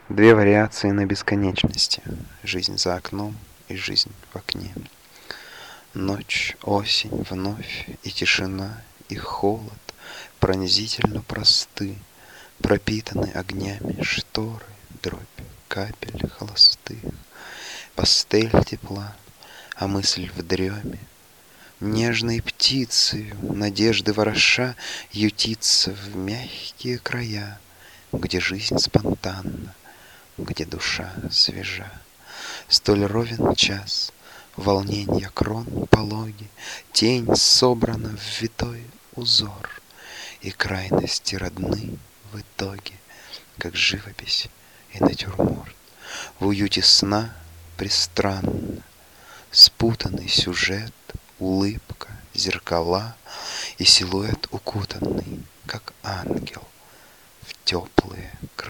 Две вариации на бесконечности. Жизнь за окном и жизнь в окне. Ночь, осень, вновь и тишина, и холод пронзительно просты, пропитаны огнями шторы, дробь капель холостых, пастель тепла, а мысль в дреме. Нежной птицею, надежды вороша, ютится в мягкие края, где жизнь спонтанна, где душа свежа. Столь ровен час, волненья крон пологи, тень собрана в витой узор, и крайности родны в итоге, как живопись и натюрморт. В уюте сна пристранно спутанный сюжет, улыбка, зеркала и силуэт укутанный, как ангел, в теплые крыла.